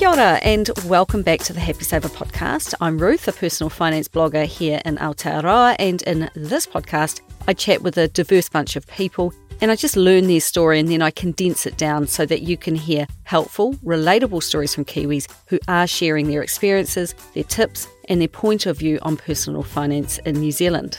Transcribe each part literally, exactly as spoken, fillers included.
Kia ora and welcome back to the Happy Saver podcast. I'm Ruth, a personal finance blogger here in Aotearoa, and in this podcast I chat with a diverse bunch of people and I just learn their story and then I condense it down so that you can hear helpful, relatable stories from Kiwis who are sharing their experiences, their tips and their point of view on personal finance in New Zealand.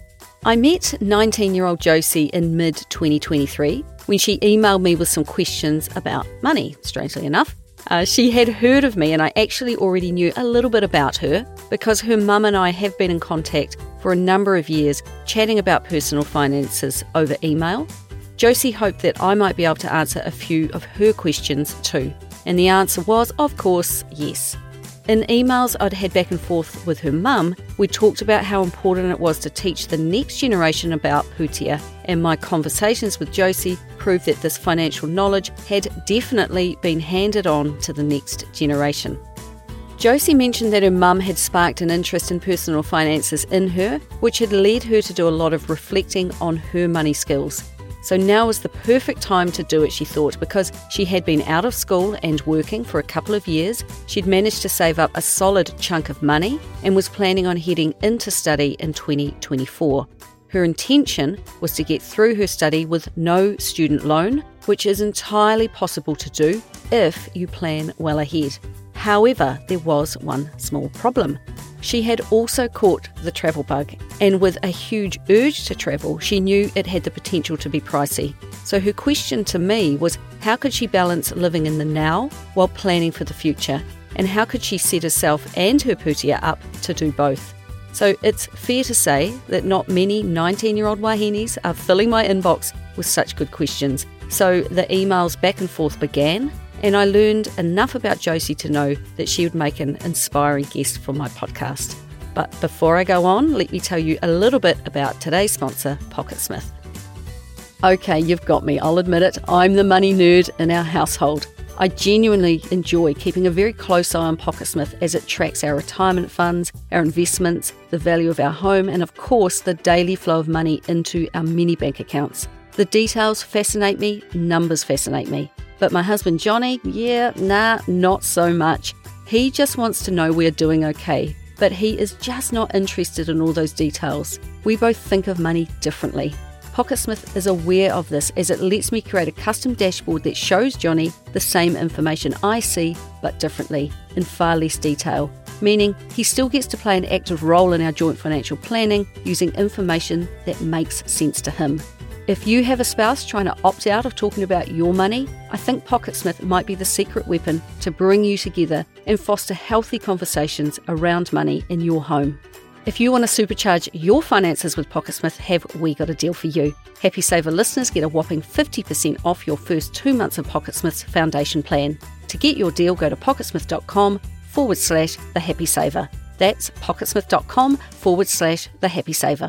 I met nineteen-year-old Josie in mid twenty twenty-three when she emailed me with some questions about money, strangely enough. Uh, she had heard of me and I actually already knew a little bit about her because her mum and I have been in contact for a number of years chatting about personal finances over email. Josie hoped that I might be able to answer a few of her questions too, and the answer was, of course, yes. In emails I'd had back and forth with her mum, we talked about how important it was to teach the next generation about pūtea, and my conversations with Josie proved that this financial knowledge had definitely been handed on to the next generation. Josie mentioned that her mum had sparked an interest in personal finances in her, which had led her to do a lot of reflecting on her money skills. So now was the perfect time to do it, she thought, because she had been out of school and working for a couple of years. She'd managed to save up a solid chunk of money and was planning on heading into study in twenty twenty-four. Her intention was to get through her study with no student loan, which is entirely possible to do if you plan well ahead. However, there was one small problem. She had also caught the travel bug, and with a huge urge to travel, she knew it had the potential to be pricey. So her question to me was, how could she balance living in the now while planning for the future? And how could she set herself and her pūtea up to do both? So it's fair to say that not many nineteen-year-old wahinis are filling my inbox with such good questions. So the emails back and forth began, and I learned enough about Josie to know that she would make an inspiring guest for my podcast. But before I go on, let me tell you a little bit about today's sponsor, Pocketsmith. Okay, you've got me, I'll admit it, I'm the money nerd in our household. I genuinely enjoy keeping a very close eye on Pocketsmith as it tracks our retirement funds, our investments, the value of our home, and of course the daily flow of money into our mini bank accounts. The details fascinate me, numbers fascinate me. But my husband Johnny, yeah, nah, not so much. He just wants to know we're doing okay, but he is just not interested in all those details. We both think of money differently. Pocketsmith is aware of this as it lets me create a custom dashboard that shows Johnny the same information I see, but differently, in far less detail, meaning he still gets to play an active role in our joint financial planning using information that makes sense to him. If you have a spouse trying to opt out of talking about your money, I think Pocketsmith might be the secret weapon to bring you together and foster healthy conversations around money in your home. If you want to supercharge your finances with Pocketsmith, have we got a deal for you. Happy Saver listeners get a whopping fifty percent off your first two months of Pocketsmith's foundation plan. To get your deal, go to pocketsmith.com forward slash the Happy Saver. That's pocketsmith.com forward slash the Happy Saver.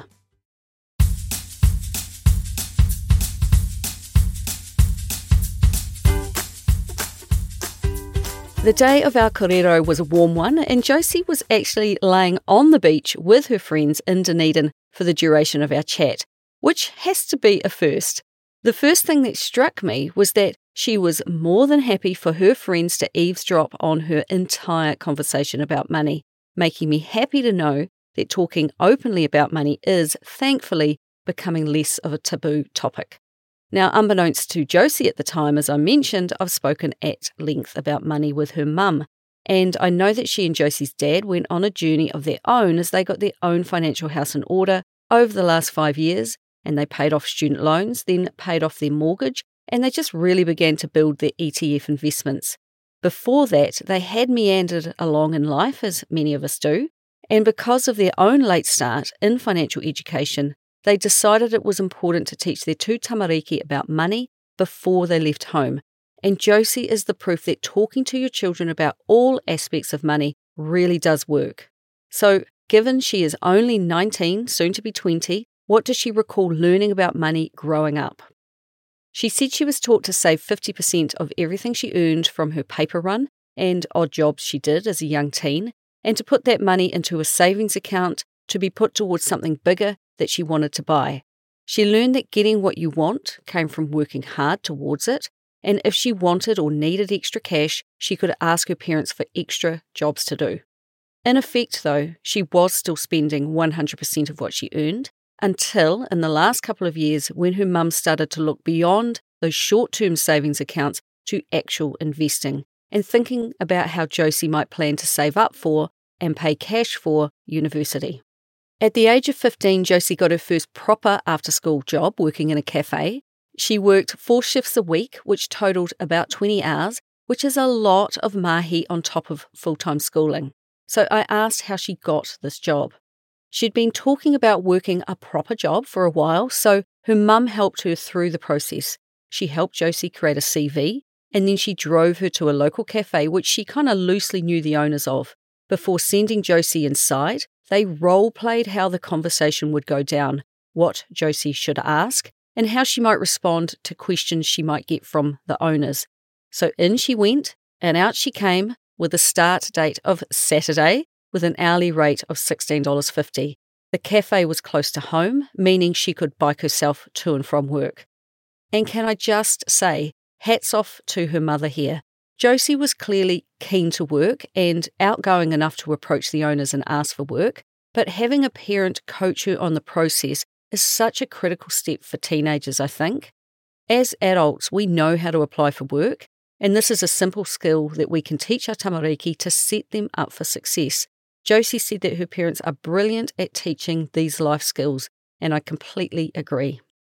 The day of our korero was a warm one, and Josie was actually laying on the beach with her friends in Dunedin for the duration of our chat, which has to be a first. The first thing that struck me was that she was more than happy for her friends to eavesdrop on her entire conversation about money, making me happy to know that talking openly about money is, thankfully, becoming less of a taboo topic. Now, unbeknownst to Josie at the time, as I mentioned, I've spoken at length about money with her mum, and I know that she and Josie's dad went on a journey of their own as they got their own financial house in order over the last five years, and they paid off student loans, then paid off their mortgage, and they just really began to build their E T F investments. Before that, they had meandered along in life, as many of us do, and because of their own late start in financial education, they decided it was important to teach their two tamariki about money before they left home. And Josie is the proof that talking to your children about all aspects of money really does work. So, given she is only nineteen, soon to be twenty, what does she recall learning about money growing up? She said she was taught to save fifty percent of everything she earned from her paper run and odd jobs she did as a young teen, and to put that money into a savings account to be put towards something bigger that she wanted to buy. She learned that getting what you want came from working hard towards it, and if she wanted or needed extra cash, she could ask her parents for extra jobs to do. In effect, though, she was still spending one hundred percent of what she earned, until in the last couple of years when her mum started to look beyond those short-term savings accounts to actual investing and thinking about how Josie might plan to save up for and pay cash for university. At the age of fifteen, Josie got her first proper after-school job working in a cafe. She worked four shifts a week, which totalled about twenty hours, which is a lot of mahi on top of full-time schooling. So I asked how she got this job. She'd been talking about working a proper job for a while, so her mum helped her through the process. She helped Josie create a C V, and then she drove her to a local cafe which she kind of loosely knew the owners of. Before sending Josie inside, they role-played how the conversation would go down, what Josie should ask, and how she might respond to questions she might get from the owners. So in she went, and out she came with a start date of Saturday with an hourly rate of sixteen dollars fifty. The cafe was close to home, meaning she could bike herself to and from work. And can I just say, hats off to her mother here. Josie was clearly keen to work and outgoing enough to approach the owners and ask for work, but having a parent coach her on the process is such a critical step for teenagers, I think. As adults, we know how to apply for work, and this is a simple skill that we can teach our tamariki to set them up for success. Josie said that her parents are brilliant at teaching these life skills, and I completely agree.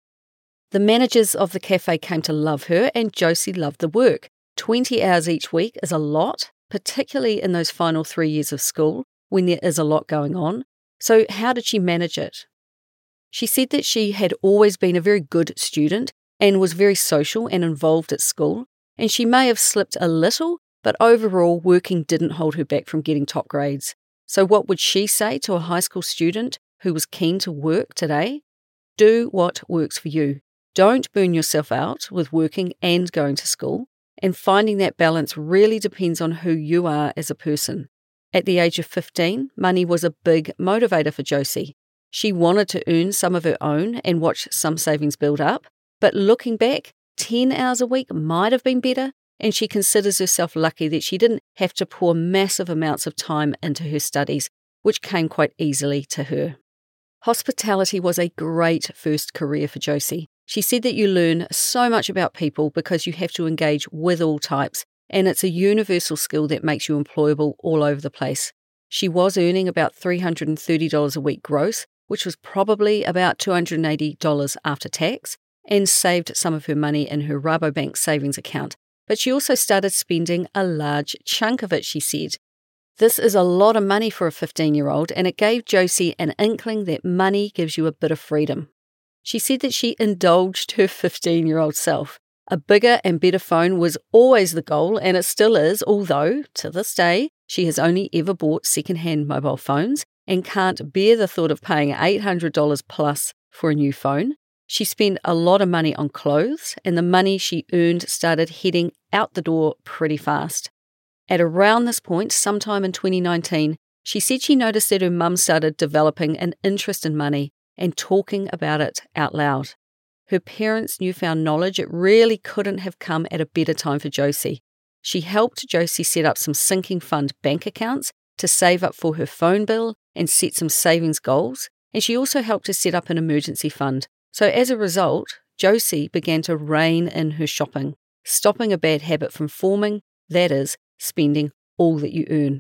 The managers of the cafe came to love her, and Josie loved the work. twenty hours each week is a lot, particularly in those final three years of school when there is a lot going on. So how did she manage it? She said that she had always been a very good student and was very social and involved at school, and she may have slipped a little, but overall working didn't hold her back from getting top grades. So what would she say to a high school student who was keen to work today? Do what works for you. Don't burn yourself out with working and going to school, and finding that balance really depends on who you are as a person. At the age of fifteen, money was a big motivator for Josie. She wanted to earn some of her own and watch some savings build up, but looking back, ten hours a week might have been better, and she considers herself lucky that she didn't have to pour massive amounts of time into her studies, which came quite easily to her. Hospitality was a great first career for Josie. She said that you learn so much about people because you have to engage with all types, and it's a universal skill that makes you employable all over the place. She was earning about three hundred thirty dollars a week gross, which was probably about two hundred eighty dollars after tax, and saved some of her money in her Rabobank savings account. But she also started spending a large chunk of it, she said. This is a lot of money for a fifteen-year-old, and it gave Josie an inkling that money gives you a bit of freedom. She said that she indulged her fifteen-year-old self. A bigger and better phone was always the goal, and it still is, although, to this day, she has only ever bought second-hand mobile phones and can't bear the thought of paying eight hundred dollars plus for a new phone. She spent a lot of money on clothes, and the money she earned started heading out the door pretty fast. At around this point, sometime in twenty nineteen, she said she noticed that her mum started developing an interest in money and talking about it out loud. Her parents' newfound knowledge, it really couldn't have come at a better time for Josie. She helped Josie set up some sinking fund bank accounts to save up for her phone bill and set some savings goals, and she also helped her set up an emergency fund. So as a result, Josie began to rein in her shopping, stopping a bad habit from forming, that is, spending all that you earn.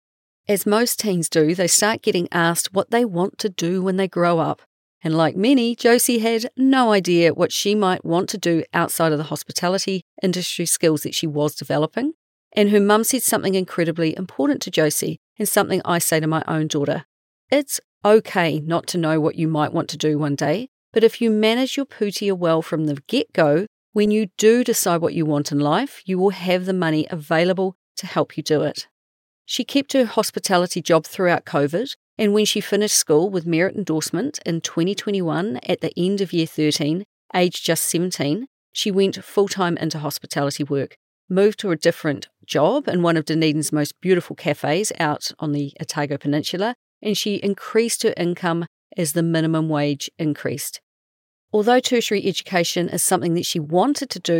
As most teens do, they start getting asked what they want to do when they grow up. And like many, Josie had no idea what she might want to do outside of the hospitality industry skills that she was developing. And her mum said something incredibly important to Josie, and something I say to my own daughter. It's okay not to know what you might want to do one day, but if you manage your putia well from the get-go, when you do decide what you want in life, you will have the money available to help you do it. She kept her hospitality job throughout COVID, and when she finished school with merit endorsement in twenty twenty-one at the end of year thirteen, aged just seventeen, she went full-time into hospitality work, moved to a different job in one of Dunedin's most beautiful cafes out on the Otago Peninsula, and she increased her income as the minimum wage increased. Although tertiary education is something that she wanted to do,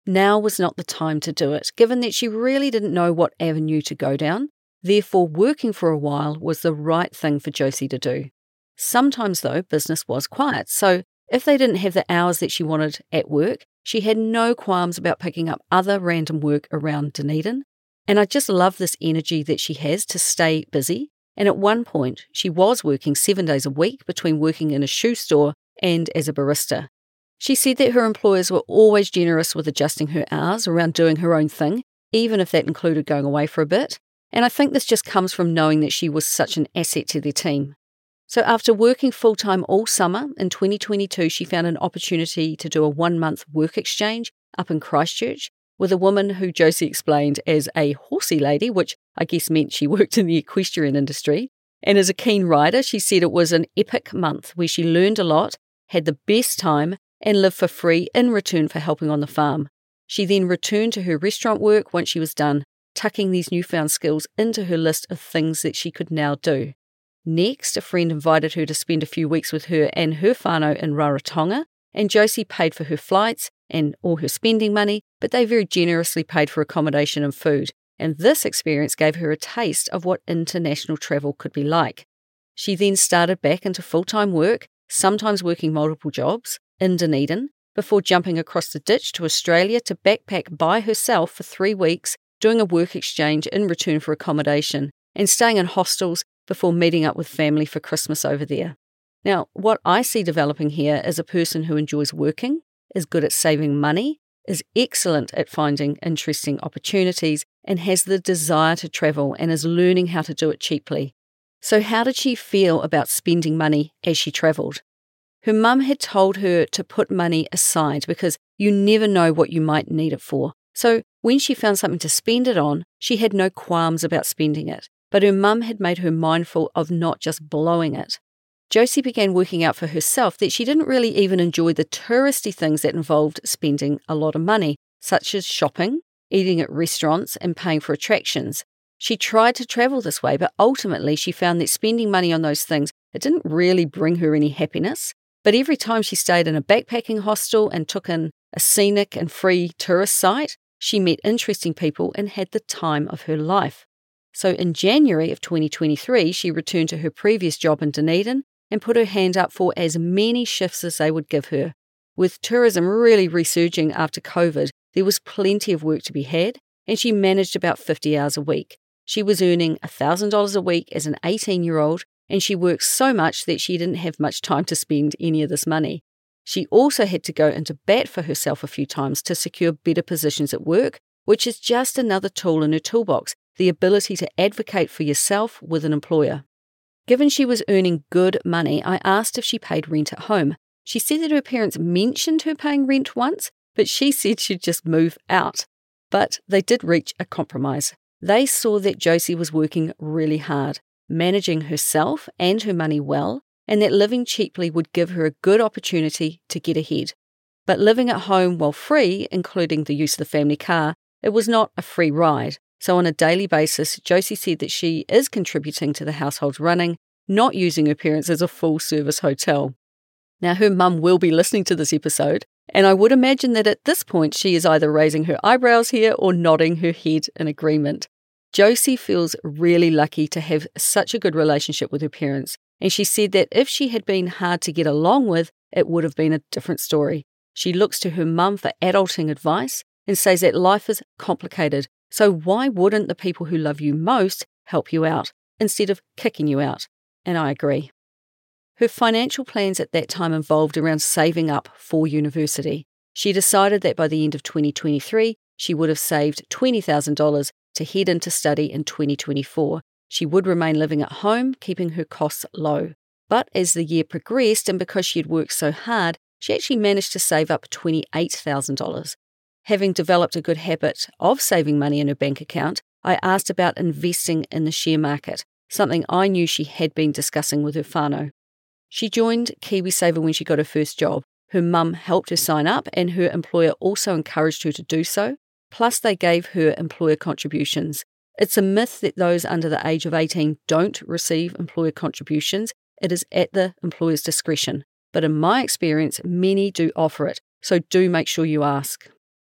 Now was not the time to do it, given that she really didn't know what avenue to go down. Therefore, working for a while was the right thing for Josie to do. Sometimes, though, business was quiet, so if they didn't have the hours that she wanted at work, she had no qualms about picking up other random work around Dunedin. And I just love this energy that she has to stay busy. And at one point, she was working seven days a week between working in a shoe store and as a barista. She said that her employers were always generous with adjusting her hours around doing her own thing, even if that included going away for a bit. And I think this just comes from knowing that she was such an asset to their team. So after working full-time all summer, in twenty twenty-two, she found an opportunity to do a one-month work exchange up in Christchurch with a woman who Josie explained as a horsey lady, which I guess meant she worked in the equestrian industry. And as a keen rider, she said it was an epic month where she learned a lot, had the best time, and lived for free in return for helping on the farm. She then returned to her restaurant work once she was done, tucking these newfound skills into her list of things that she could now do. Next, a friend invited her to spend a few weeks with her and her whānau in Rarotonga, and Josie paid for her flights and all her spending money, but they very generously paid for accommodation and food, and this experience gave her a taste of what international travel could be like. She then started back into full-time work, sometimes working multiple jobs, in Dunedin, before jumping across the ditch to Australia to backpack by herself for three weeks, doing a work exchange in return for accommodation, and staying in hostels before meeting up with family for Christmas over there. Now, what I see developing here is a person who enjoys working, is good at saving money, is excellent at finding interesting opportunities, and has the desire to travel and is learning how to do it cheaply. So how did she feel about spending money as she travelled? Her mum had told her to put money aside because you never know what you might need it for. So when she found something to spend it on, she had no qualms about spending it. But her mum had made her mindful of not just blowing it. Josie began working out for herself that she didn't really even enjoy the touristy things that involved spending a lot of money, such as shopping, eating at restaurants, and paying for attractions. She tried to travel this way, but ultimately she found that spending money on those things, it didn't really bring her any happiness. But every time she stayed in a backpacking hostel and took in a scenic and free tourist site, she met interesting people and had the time of her life. So in January of twenty twenty-three, she returned to her previous job in Dunedin and put her hand up for as many shifts as they would give her. With tourism really resurging after COVID, there was plenty of work to be had, and she managed about fifty hours a week. She was earning one thousand dollars a week as an eighteen-year-old, and she worked so much that she didn't have much time to spend any of this money. She also had to go into bat for herself a few times to secure better positions at work, which is just another tool in her toolbox, the ability to advocate for yourself with an employer. Given she was earning good money, I asked if she paid rent at home. She said that her parents mentioned her paying rent once, but she said she'd just move out. But they did reach a compromise. They saw that Josie was working really hard, managing herself and her money well, and that living cheaply would give her a good opportunity to get ahead. But living at home while free, including the use of the family car, it was not a free ride. So on a daily basis, Josie said that she is contributing to the household's running, not using her parents as a full-service hotel. Now, her mum will be listening to this episode, and I would imagine that at this point she is either raising her eyebrows here or nodding her head in agreement. Josie feels really lucky to have such a good relationship with her parents, and she said that if she had been hard to get along with, it would have been a different story. She looks to her mum for adulting advice and says that life is complicated, so why wouldn't the people who love you most help you out instead of kicking you out? And I agree. Her financial plans at that time involved around saving up for university. She decided that by the end of twenty twenty-three, she would have saved twenty thousand dollars to head into study in twenty twenty-four. She would remain living at home, keeping her costs low. But as the year progressed, and because she had worked so hard, she actually managed to save up twenty-eight thousand dollars. Having developed a good habit of saving money in her bank account, I asked about investing in the share market, something I knew she had been discussing with her whānau. She joined KiwiSaver when she got her first job. Her mum helped her sign up, and her employer also encouraged her to do so, plus they gave her employer contributions. It's a myth that those under the age of eighteen don't receive employer contributions. It is at the employer's discretion. But in my experience, many do offer it, so do make sure you ask.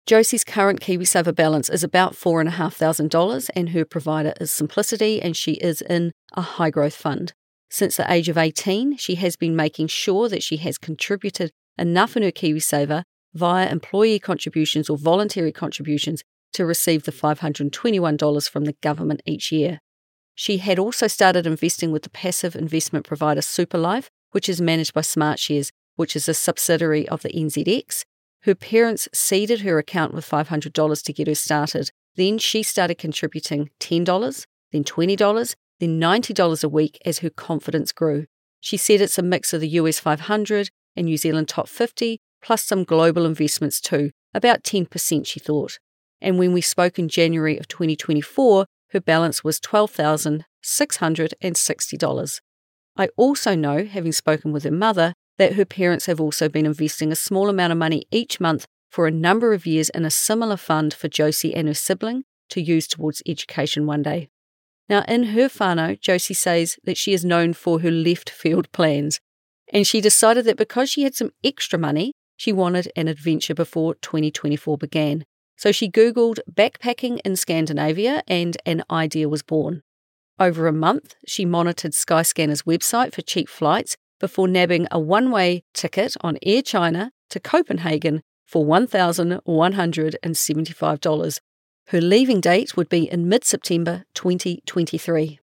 Josie's current KiwiSaver balance is about four thousand five hundred dollars and her provider is Simplicity, and she is in a high-growth fund. Since the age of eighteen, she has been making sure that she has contributed enough in her KiwiSaver via employee contributions or voluntary contributions to receive the five hundred twenty-one dollars from the government each year. She had also started investing with the passive investment provider Superlife, which is managed by SmartShares, which is a subsidiary of the N Z X. Her parents seeded her account with five hundred dollars to get her started. Then she started contributing ten dollars, then twenty dollars, then ninety dollars a week as her confidence grew. She said it's a mix of the U S five hundred and New Zealand top fifty, plus some global investments too, about ten percent she thought. And when we spoke in January of twenty twenty-four, her balance was twelve thousand six hundred sixty dollars. I also know, having spoken with her mother, that her parents have also been investing a small amount of money each month for a number of years in a similar fund for Josie and her sibling to use towards education one day. Now, in her whānau, Josie says that she is known for her left field plans, and she decided that because she had some extra money, she wanted an adventure before twenty twenty-four began. So she Googled backpacking in Scandinavia and an idea was born. Over a month, she monitored Skyscanner's website for cheap flights before nabbing a one-way ticket on Air China to Copenhagen for one thousand one hundred seventy-five dollars. Her leaving date would be in mid-September twenty twenty-three.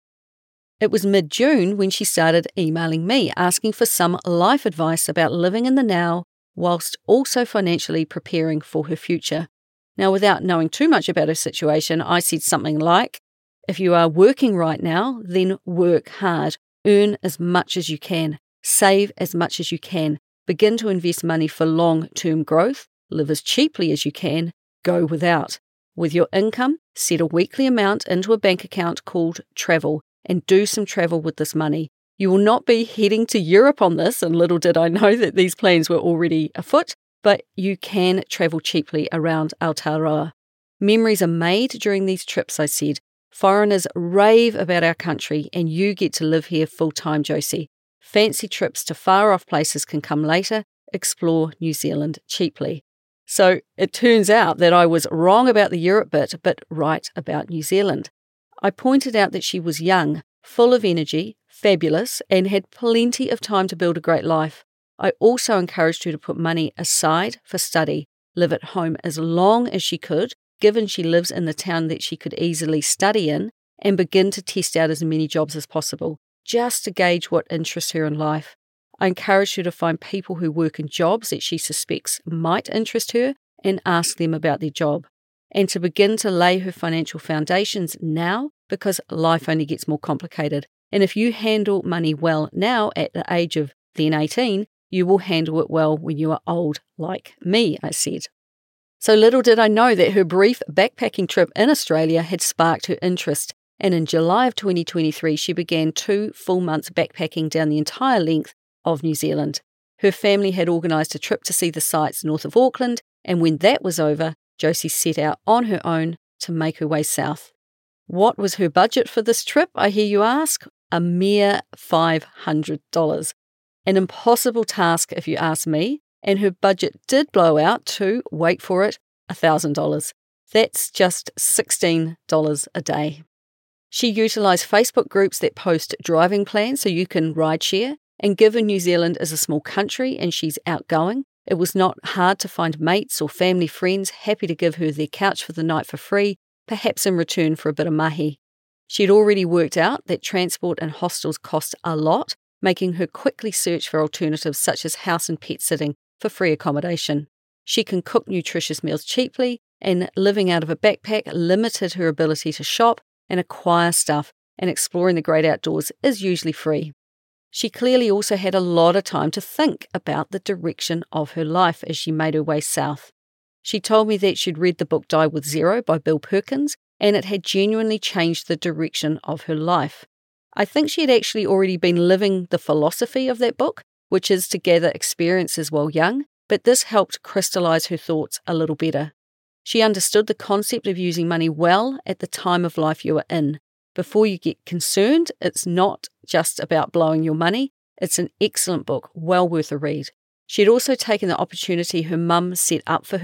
It was mid-June when she started emailing me asking for some life advice about living in the now whilst also financially preparing for her future. Now, without knowing too much about her situation, I said something like, if you are working right now, then work hard, earn as much as you can, save as much as you can, begin to invest money for long-term growth, live as cheaply as you can, go without. With your income, set a weekly amount into a bank account called Travel and do some travel with this money. You will not be heading to Europe on this, and little did I know that these plans were already afoot, but you can travel cheaply around Aotearoa. Memories are made during these trips, I said. Foreigners rave about our country and you get to live here full-time, Josie. Fancy trips to far-off places can come later. Explore New Zealand cheaply. So it turns out that I was wrong about the Europe bit, but right about New Zealand. I pointed out that she was young, full of energy, fabulous, and had plenty of time to build a great life. I also encouraged her to put money aside for study, live at home as long as she could, given she lives in the town that she could easily study in, and begin to test out as many jobs as possible, just to gauge what interests her in life. I encouraged her to find people who work in jobs that she suspects might interest her and ask them about their job, and to begin to lay her financial foundations now because life only gets more complicated. And if you handle money well now at the age of then eighteen, you will handle it well when you are old, like me, I said. So little did I know that her brief backpacking trip in Australia had sparked her interest, and in July of twenty twenty-three she began two full months backpacking down the entire length of New Zealand. Her family had organised a trip to see the sights north of Auckland, and when that was over, Josie set out on her own to make her way south. What was her budget for this trip, I hear you ask? A mere five hundred dollars. An impossible task if you ask me, and her budget did blow out to, wait for it, one thousand dollars. That's just sixteen dollars a day. She utilised Facebook groups that post driving plans so you can ride share, and given New Zealand is a small country and she's outgoing, it was not hard to find mates or family friends happy to give her their couch for the night for free, perhaps in return for a bit of mahi. She'd already worked out that transport and hostels cost a lot, making her quickly search for alternatives such as house and pet sitting for free accommodation. She can cook nutritious meals cheaply, and living out of a backpack limited her ability to shop and acquire stuff, and exploring the great outdoors is usually free. She clearly also had a lot of time to think about the direction of her life as she made her way south. She told me that she'd read the book Die With Zero by Bill Perkins, and it had genuinely changed the direction of her life. I think she had actually already been living the philosophy of that book, which is to gather experiences while young, but this helped crystallise her thoughts a little better. She understood the concept of using money well at the time of life you are in. Before you get concerned, it's not just about blowing your money. It's an excellent book, well worth a read. She had also taken the opportunity her mum set up for her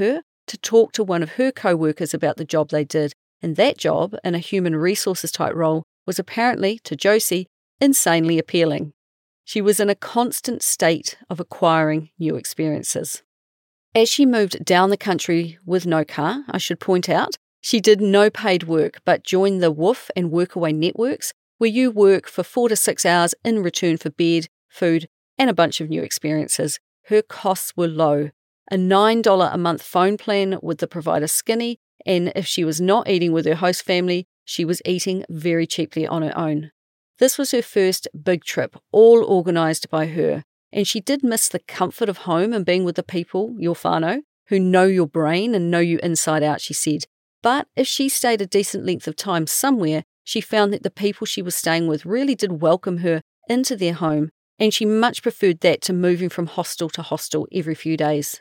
to talk to one of her co-workers about the job they did, and that job, in a human resources type role, was apparently, to Josie, insanely appealing. She was in a constant state of acquiring new experiences. As she moved down the country with no car, I should point out, she did no paid work but joined the W O F and Workaway networks, where you work for four to six hours in return for bed, food, and a bunch of new experiences. Her costs were low. A nine dollars a month phone plan with the provider Skinny, and if she was not eating with her host family, she was eating very cheaply on her own. This was her first big trip, all organised by her, and she did miss the comfort of home and being with the people, your whānau, who know your brain and know you inside out, she said. But if she stayed a decent length of time somewhere, she found that the people she was staying with really did welcome her into their home, and she much preferred that to moving from hostel to hostel every few days.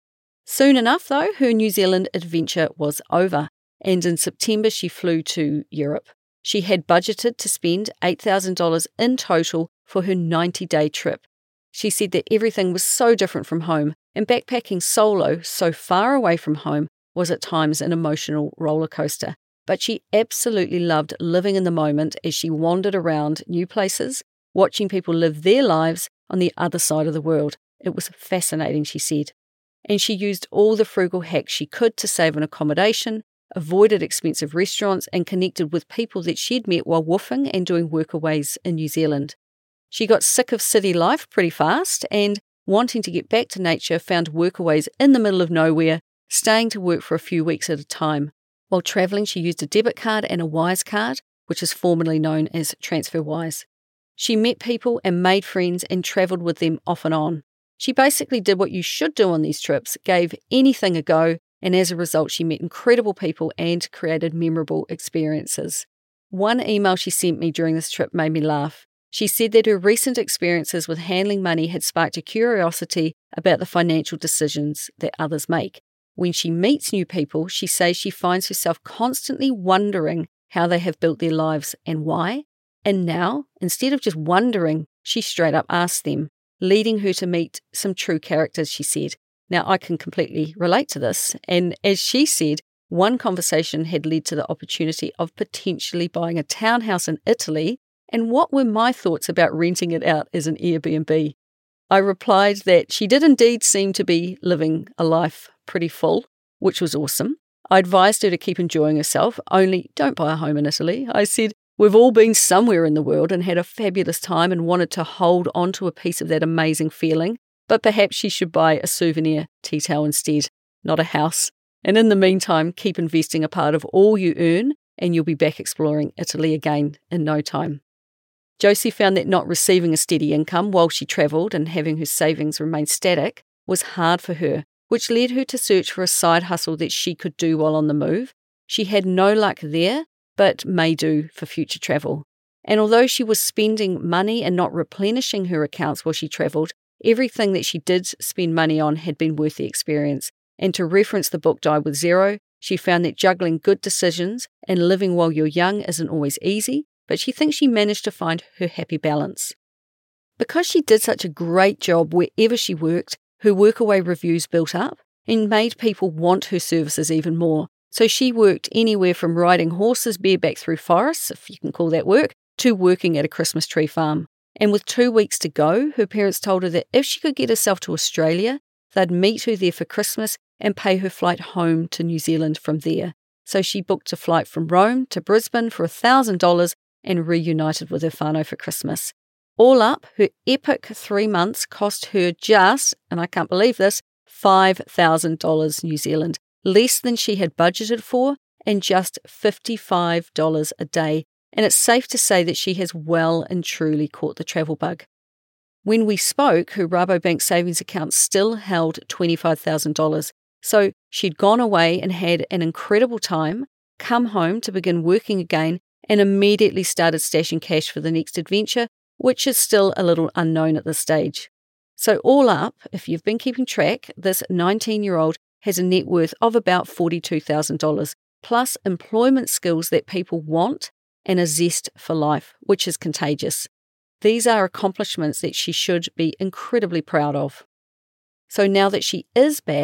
Soon enough, though, her New Zealand adventure was over, and in September she flew to Europe. She had budgeted to spend eight thousand dollars in total for her ninety-day trip. She said that everything was so different from home, and backpacking solo so far away from home was at times an emotional roller coaster. But she absolutely loved living in the moment as she wandered around new places, watching people live their lives on the other side of the world. It was fascinating, she said. And she used all the frugal hacks she could to save on accommodation, avoided expensive restaurants, and connected with people that she'd met while woofing and doing workaways in New Zealand. She got sick of city life pretty fast and, wanting to get back to nature, found workaways in the middle of nowhere, staying to work for a few weeks at a time. While travelling, she used a debit card and a Wise card, which is formerly known as TransferWise. She met people and made friends and travelled with them off and on. She basically did what you should do on these trips, gave anything a go, and as a result she met incredible people and created memorable experiences. One email she sent me during this trip made me laugh. She said that her recent experiences with handling money had sparked a curiosity about the financial decisions that others make. When she meets new people, she says she finds herself constantly wondering how they have built their lives and why. And now, instead of just wondering, she straight up asks them, leading her to meet some true characters, she said. Now, I can completely relate to this. And as she said, one conversation had led to the opportunity of potentially buying a townhouse in Italy. And what were my thoughts about renting it out as an Airbnb? I replied that she did indeed seem to be living a life pretty full, which was awesome. I advised her to keep enjoying herself, only don't buy a home in Italy. I said, we've all been somewhere in the world and had a fabulous time and wanted to hold on to a piece of that amazing feeling, but perhaps she should buy a souvenir tea towel instead, not a house. And in the meantime, keep investing a part of all you earn and you'll be back exploring Italy again in no time. Josie found that not receiving a steady income while she travelled and having her savings remain static was hard for her, which led her to search for a side hustle that she could do while on the move. She had no luck there, but may do for future travel. And although she was spending money and not replenishing her accounts while she travelled, everything that she did spend money on had been worth the experience. And to reference the book Die With Zero, she found that juggling good decisions and living while you're young isn't always easy, but she thinks she managed to find her happy balance. Because she did such a great job wherever she worked, her workaway reviews built up and made people want her services even more. So she worked anywhere from riding horses bareback through forests, if you can call that work, to working at a Christmas tree farm. And with two weeks to go, her parents told her that if she could get herself to Australia, they'd meet her there for Christmas and pay her flight home to New Zealand from there. So she booked a flight from Rome to Brisbane for one thousand dollars and reunited with her whānau for Christmas. All up, her epic three months cost her just, and I can't believe this, five thousand dollars New Zealand, less than she had budgeted for, and just fifty-five dollars a day. And it's safe to say that she has well and truly caught the travel bug. When we spoke, her Rabobank savings account still held twenty-five thousand dollars. So she'd gone away and had an incredible time, come home to begin working again, and immediately started stashing cash for the next adventure, which is still a little unknown at this stage. So all up, if you've been keeping track, this nineteen-year-old has a net worth of about forty-two thousand dollars, plus employment skills that people want and a zest for life, which is contagious. These are accomplishments that she should be incredibly proud of. So now that she is back,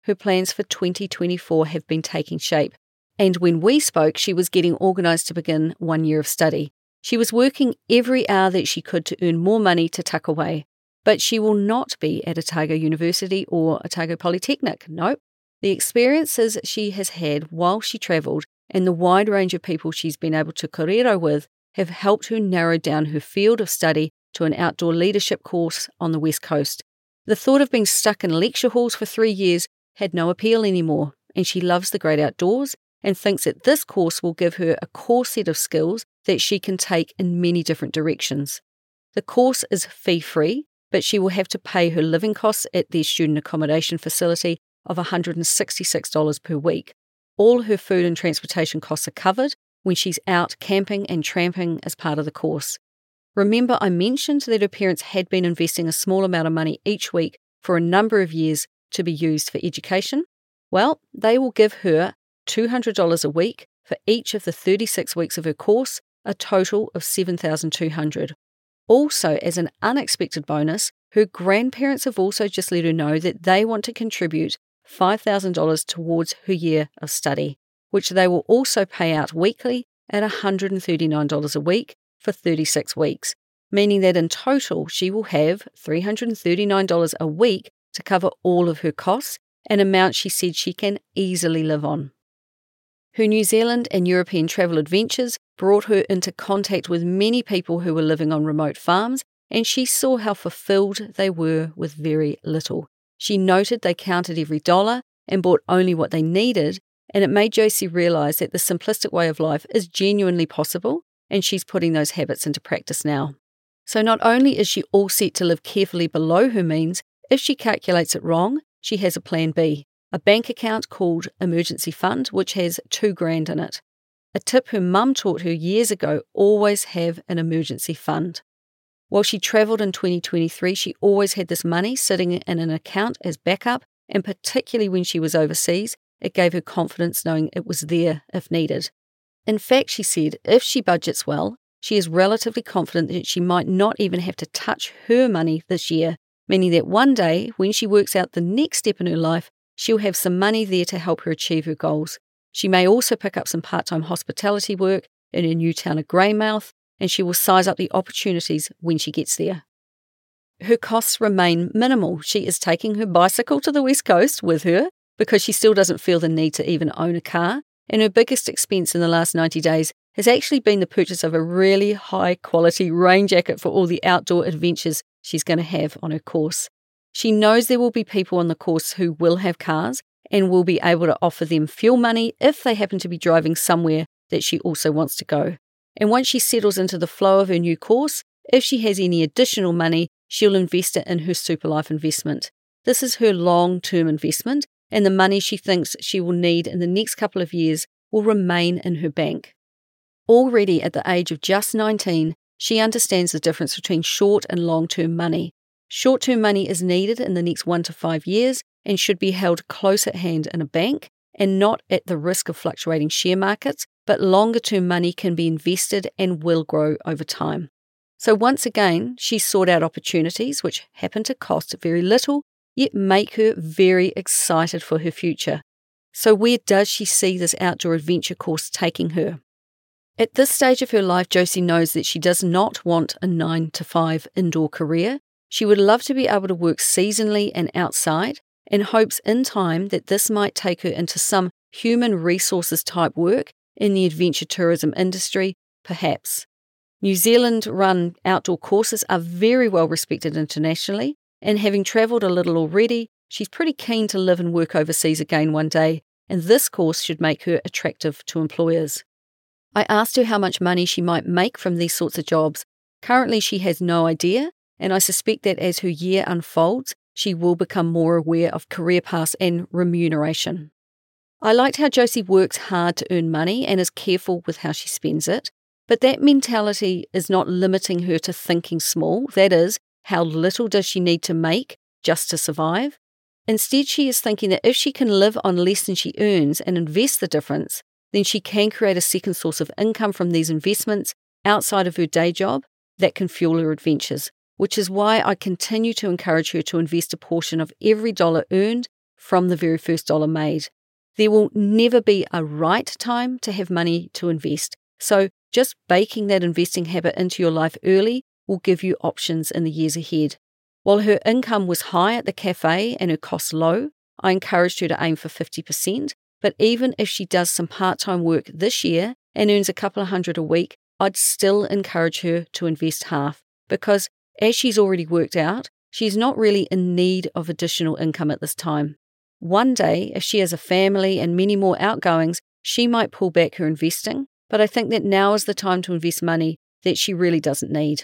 her plans for twenty twenty-four have been taking shape. And when we spoke, she was getting organised to begin one year of study. She was working every hour that she could to earn more money to tuck away. But she will not be at Otago University or Otago Polytechnic, nope. The experiences she has had while she travelled and the wide range of people she's been able to korero with have helped her narrow down her field of study to an outdoor leadership course on the West Coast. The thought of being stuck in lecture halls for three years had no appeal anymore, and she loves the great outdoors and thinks that this course will give her a core set of skills that she can take in many different directions. The course is fee-free, but she will have to pay her living costs at their student accommodation facility of one hundred sixty-six dollars per week. All her food and transportation costs are covered when she's out camping and tramping as part of the course. Remember, I mentioned that her parents had been investing a small amount of money each week for a number of years to be used for education? Well, they will give her two hundred dollars a week for each of the thirty-six weeks of her course, a total of seven thousand two hundred dollars. Also, as an unexpected bonus, her grandparents have also just let her know that they want to contribute five thousand dollars towards her year of study, which they will also pay out weekly at one hundred thirty-nine dollars a week for thirty-six weeks, meaning that in total she will have three hundred thirty-nine dollars a week to cover all of her costs, an amount she said she can easily live on. Her New Zealand and European travel adventures brought her into contact with many people who were living on remote farms, and she saw how fulfilled they were with very little. She noted they counted every dollar and bought only what they needed, and it made Josie realise that the simplistic way of life is genuinely possible, and she's putting those habits into practice now. So not only is she all set to live carefully below her means, if she calculates it wrong, she has a plan B, a bank account called Emergency Fund, which has two grand in it. A tip her mum taught her years ago: always have an emergency fund. While she travelled in twenty twenty-three, she always had this money sitting in an account as backup, and particularly when she was overseas, it gave her confidence knowing it was there if needed. In fact, she said, if she budgets well, she is relatively confident that she might not even have to touch her money this year, meaning that one day, when she works out the next step in her life, she'll have some money there to help her achieve her goals. She may also pick up some part-time hospitality work in her new town of Greymouth, and she will size up the opportunities when she gets there. Her costs remain minimal. She is taking her bicycle to the West Coast with her because she still doesn't feel the need to even own a car, and her biggest expense in the last ninety days has actually been the purchase of a really high-quality rain jacket for all the outdoor adventures she's going to have on her course. She knows there will be people on the course who will have cars and will be able to offer them fuel money if they happen to be driving somewhere that she also wants to go. And once she settles into the flow of her new course, if she has any additional money, she'll invest it in her Superlife investment. This is her long-term investment, and the money she thinks she will need in the next couple of years will remain in her bank. Already at the age of just nineteen, she understands the difference between short and long-term money. Short-term money is needed in the next one to five years and should be held close at hand in a bank and not at the risk of fluctuating share markets, but longer-term money can be invested and will grow over time. So once again, she sought out opportunities which happen to cost very little, yet make her very excited for her future. So where does she see this outdoor adventure course taking her? At this stage of her life, Josie knows that she does not want a nine to five indoor career. She would love to be able to work seasonally and outside, and hopes in time that this might take her into some human resources type work in the adventure tourism industry, perhaps. New Zealand-run outdoor courses are very well respected internationally, and having travelled a little already, she's pretty keen to live and work overseas again one day, and this course should make her attractive to employers. I asked her how much money she might make from these sorts of jobs. Currently, she has no idea, and I suspect that as her year unfolds, she will become more aware of career paths and remuneration. I liked how Josie works hard to earn money and is careful with how she spends it, but that mentality is not limiting her to thinking small, that is, how little does she need to make just to survive? Instead, she is thinking that if she can live on less than she earns and invest the difference, then she can create a second source of income from these investments outside of her day job that can fuel her adventures, which is why I continue to encourage her to invest a portion of every dollar earned from the very first dollar made. There will never be a right time to have money to invest. So just baking that investing habit into your life early will give you options in the years ahead. While her income was high at the cafe and her costs low, I encouraged her to aim for fifty percent. But even if she does some part-time work this year and earns a couple of hundred a week, I'd still encourage her to invest half, because as she's already worked out, she's not really in need of additional income at this time. One day, if she has a family and many more outgoings, she might pull back her investing, but I think that now is the time to invest money that she really doesn't need.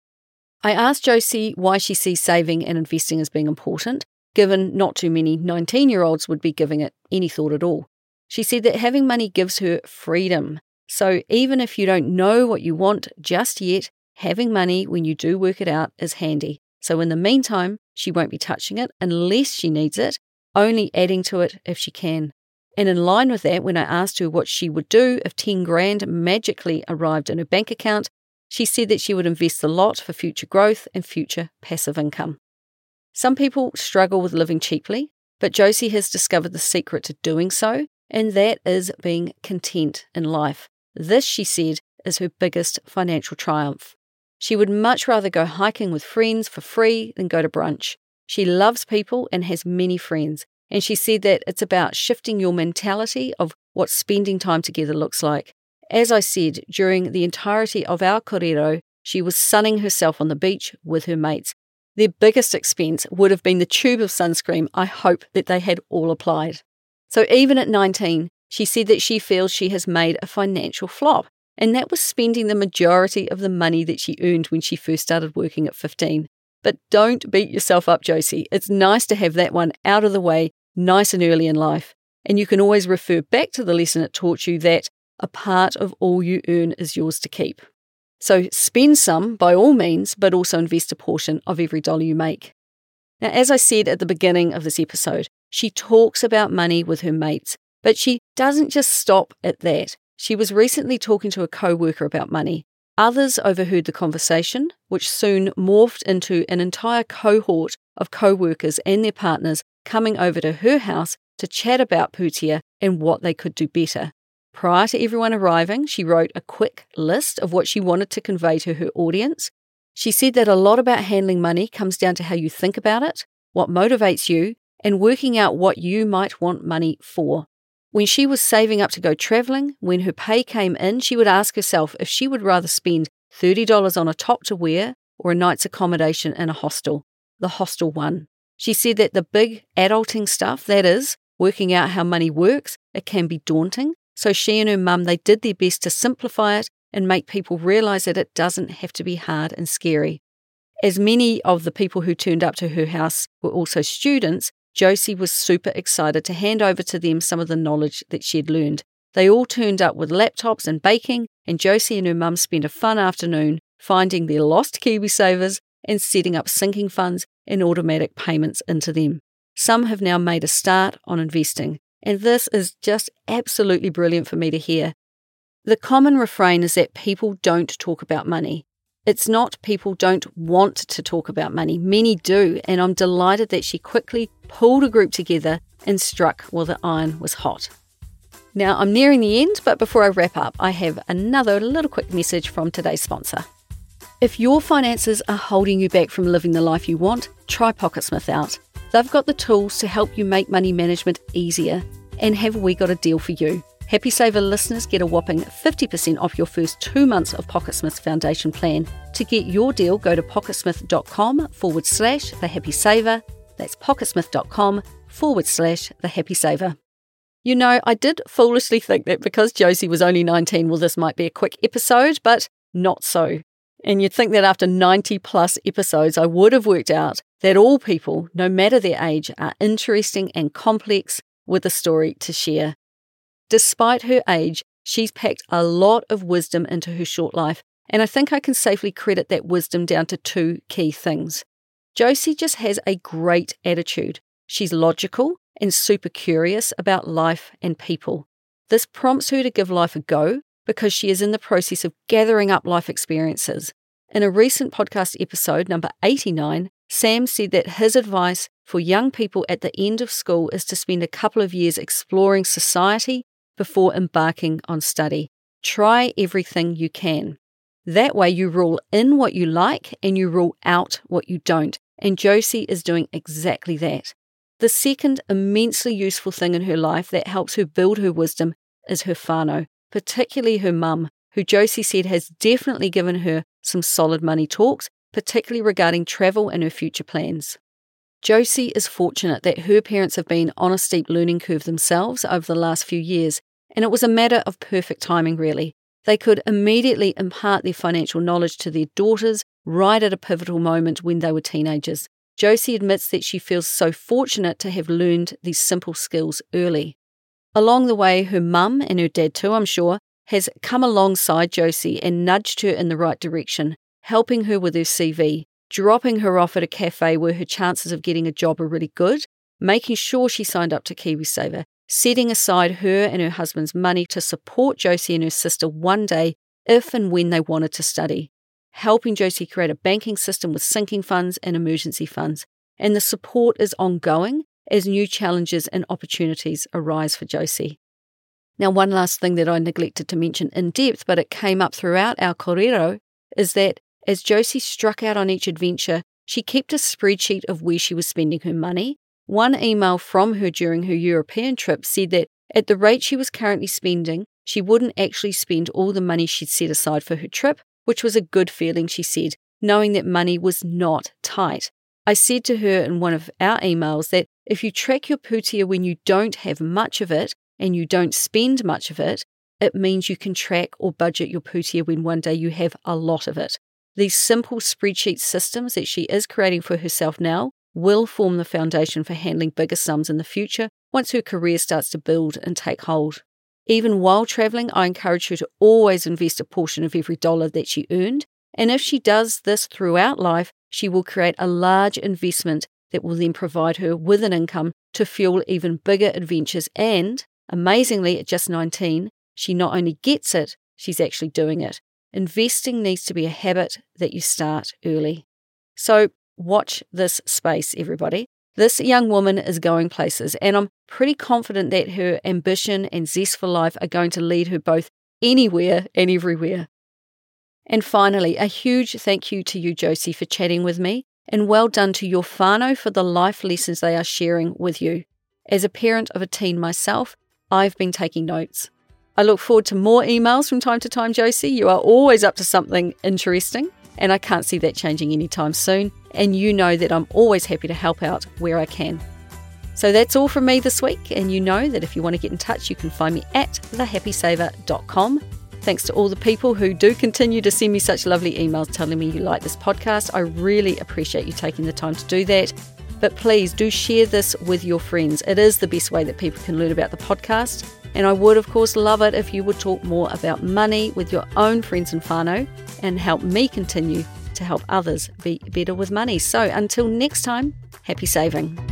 I asked Josie why she sees saving and investing as being important, given not too many nineteen-year-olds would be giving it any thought at all. She said that having money gives her freedom. So even if you don't know what you want just yet, having money when you do work it out is handy. So in the meantime, she won't be touching it unless she needs it, only adding to it if she can. And in line with that, when I asked her what she would do if ten grand magically arrived in her bank account, she said that she would invest the lot for future growth and future passive income. Some people struggle with living cheaply, but Josie has discovered the secret to doing so, and that is being content in life. This, she said, is her biggest financial triumph. She would much rather go hiking with friends for free than go to brunch. She loves people and has many friends, and she said that it's about shifting your mentality of what spending time together looks like. As I said, during the entirety of our korero, she was sunning herself on the beach with her mates. Their biggest expense would have been the tube of sunscreen I hope that they had all applied. So even at nineteen, she said that she feels she has made a financial flop, and that was spending the majority of the money that she earned when she first started working at fifteen. But don't beat yourself up, Josie. It's nice to have that one out of the way nice and early in life. And you can always refer back to the lesson it taught you that a part of all you earn is yours to keep. So spend some by all means, but also invest a portion of every dollar you make. Now, as I said at the beginning of this episode, she talks about money with her mates, but she doesn't just stop at that. She was recently talking to a co-worker about money. Others overheard the conversation, which soon morphed into an entire cohort of co-workers and their partners coming over to her house to chat about Pūtea and what they could do better. Prior to everyone arriving, she wrote a quick list of what she wanted to convey to her audience. She said that a lot about handling money comes down to how you think about it, what motivates you, and working out what you might want money for. When she was saving up to go travelling, when her pay came in, she would ask herself if she would rather spend thirty dollars on a top to wear or a night's accommodation in a hostel. The hostel won. She said that the big adulting stuff, that is, working out how money works, it can be daunting. So she and her mum, they did their best to simplify it and make people realise that it doesn't have to be hard and scary. As many of the people who turned up to her house were also students, Josie was super excited to hand over to them some of the knowledge that she had learned. They all turned up with laptops and baking, and Josie and her mum spent a fun afternoon finding their lost KiwiSavers and setting up sinking funds and automatic payments into them. Some have now made a start on investing, and this is just absolutely brilliant for me to hear. The common refrain is that people don't talk about money. It's not people don't want to talk about money. Many do, and I'm delighted that she quickly pulled a group together and struck while the iron was hot. Now, I'm nearing the end, but before I wrap up, I have another little quick message from today's sponsor. If your finances are holding you back from living the life you want, try Pocketsmith out. They've got the tools to help you make money management easier, and have we got a deal for you? Happy Saver listeners get a whopping fifty percent off your first two months of Pocketsmith's foundation plan. To get your deal, go to pocketsmith.com forward slash the Happy Saver. That's pocketsmith.com forward slash the Happy Saver. You know, I did foolishly think that because Josie was only nineteen, well, this might be a quick episode, but not so. And you'd think that after ninety plus episodes, I would have worked out that all people, no matter their age, are interesting and complex with a story to share. Despite her age, she's packed a lot of wisdom into her short life, and I think I can safely credit that wisdom down to two key things. Josie just has a great attitude. She's logical and super curious about life and people. This prompts her to give life a go because she is in the process of gathering up life experiences. In a recent podcast episode, number eighty-nine, Sam said that his advice for young people at the end of school is to spend a couple of years exploring society before embarking on study. Try everything you can. That way you rule in what you like and you rule out what you don't. And Josie is doing exactly that. The second immensely useful thing in her life that helps her build her wisdom is her whānau, particularly her mum, who Josie said has definitely given her some solid money talks, particularly regarding travel and her future plans. Josie is fortunate that her parents have been on a steep learning curve themselves over the last few years, and it was a matter of perfect timing, really. They could immediately impart their financial knowledge to their daughters right at a pivotal moment when they were teenagers. Josie admits that she feels so fortunate to have learned these simple skills early. Along the way, her mum, and her dad too, I'm sure, has come alongside Josie and nudged her in the right direction, helping her with her C V, dropping her off at a cafe where her chances of getting a job are really good, making sure she signed up to KiwiSaver, setting aside her and her husband's money to support Josie and her sister one day if and when they wanted to study, helping Josie create a banking system with sinking funds and emergency funds. And the support is ongoing as new challenges and opportunities arise for Josie. Now, one last thing that I neglected to mention in depth, but it came up throughout our kōrero, is that as Josie struck out on each adventure, she kept a spreadsheet of where she was spending her money. One email from her during her European trip said that at the rate she was currently spending, she wouldn't actually spend all the money she'd set aside for her trip, which was a good feeling, she said, knowing that money was not tight. I said to her in one of our emails that if you track your pūtea when you don't have much of it and you don't spend much of it, it means you can track or budget your pūtea when one day you have a lot of it. These simple spreadsheet systems that she is creating for herself now will form the foundation for handling bigger sums in the future once her career starts to build and take hold. Even while travelling, I encourage her to always invest a portion of every dollar that she earned, and if she does this throughout life, she will create a large investment that will then provide her with an income to fuel even bigger adventures. And, amazingly, at just nineteen, she not only gets it, she's actually doing it. Investing needs to be a habit that you start early. So watch this space, everybody. This young woman is going places, and I'm pretty confident that her ambition and zest for life are going to lead her both anywhere and everywhere. And finally, a huge thank you to you, Josie, for chatting with me, and well done to your whānau for the life lessons they are sharing with you. As a parent of a teen myself, I've been taking notes. I look forward to more emails from time to time, Josie. You are always up to something interesting, and I can't see that changing anytime soon. And you know that I'm always happy to help out where I can. So that's all from me this week, and you know that if you want to get in touch, you can find me at the happy saver dot com. Thanks to all the people who do continue to send me such lovely emails telling me you like this podcast. I really appreciate you taking the time to do that. But please do share this with your friends. It is the best way that people can learn about the podcast. And I would, of course, love it if you would talk more about money with your own friends and whānau and help me continue to help others be better with money. So until next time, happy saving.